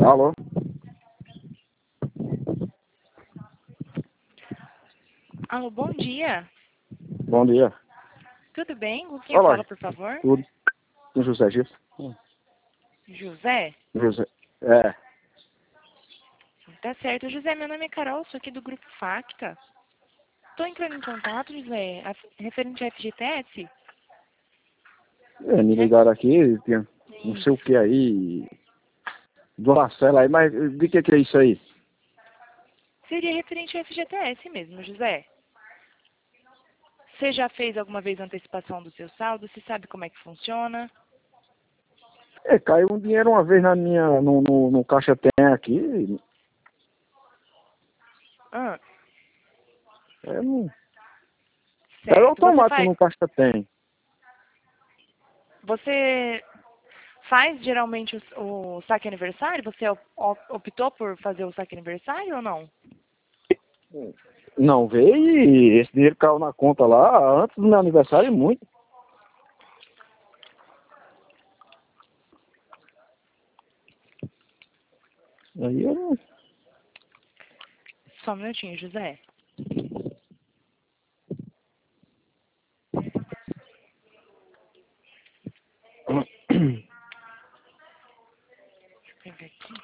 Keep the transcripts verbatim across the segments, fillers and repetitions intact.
Alô? Alô, bom dia. Bom dia. Tudo bem? Com quem Olá. fala, por favor? Tudo. Com José Gilson? Hum. José? José. É. Tá certo. José, meu nome é Carol, sou aqui do Grupo Facta. Estou entrando em contato, José, a- referente à F G T S. É, me ligaram aqui, tem não sei o Isso. que aí, do Marcelo aí, mas de que que é isso aí? Seria referente à F G T S mesmo, José. Você já fez alguma vez antecipação do seu saldo? Você sabe como é que funciona? É, caiu um dinheiro uma vez na minha, no, no, no caixa tem aqui, Ah, é, não, era certo. Você automático faz, no caixa tem. você faz geralmente o, o saque aniversário? Você op- op- optou por fazer o saque aniversário ou não? Não veio e esse dinheiro caiu na conta lá antes do meu aniversário e muito. Aí eu não... Só um minutinho, José. Deixa eu pegar aqui.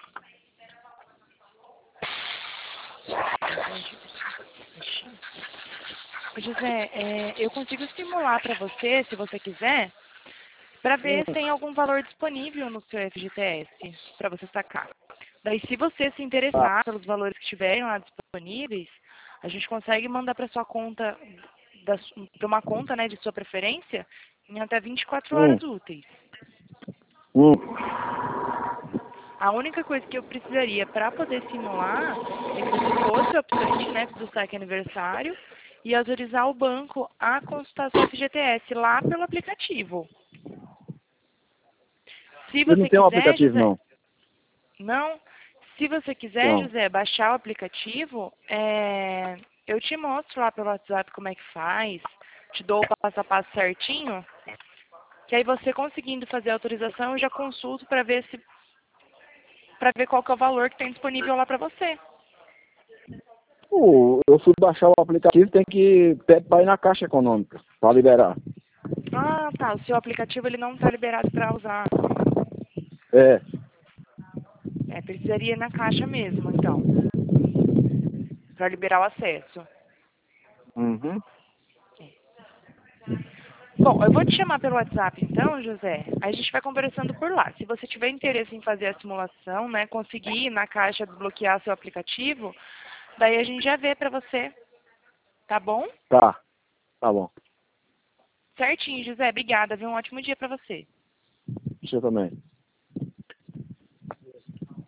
Ô, José, é, eu consigo simular para você, se você quiser, para ver se tem algum valor disponível no seu F G T S para você sacar. Daí, se você se Tá, interessar pelos valores que estiverem lá disponíveis, a gente consegue mandar para sua conta, para uma conta, né, de sua preferência, em até vinte e quatro hum, horas úteis. hum. A única coisa que eu precisaria para poder simular é que você fosse optante, né, do saque aniversário e autorizar o banco a consultar seu F G T S lá pelo aplicativo. Se Eu não você tenho um quiser, aplicativo José, não. não. Se você quiser, Não. José, baixar o aplicativo, é, eu te mostro lá pelo WhatsApp como é que faz, te dou o passo a passo certinho, que aí você conseguindo fazer a autorização, eu já consulto para ver se para ver qual que é o valor que tem disponível lá para você. Pô, eu fui baixar o aplicativo, tem que pede para ir na Caixa Econômica, para liberar. Ah, tá. O seu aplicativo ele não está liberado para usar. É. É, precisaria ir na caixa mesmo, então, para liberar o acesso. Uhum. Bom, eu vou te chamar pelo WhatsApp, então, José. Aí a gente vai conversando por lá. Se você tiver interesse em fazer a simulação, né, conseguir ir na caixa desbloquear seu aplicativo, daí a gente já vê para você. Tá bom? Tá, tá bom. Certinho, José. Obrigada. Viu? Um ótimo dia para você. Você também.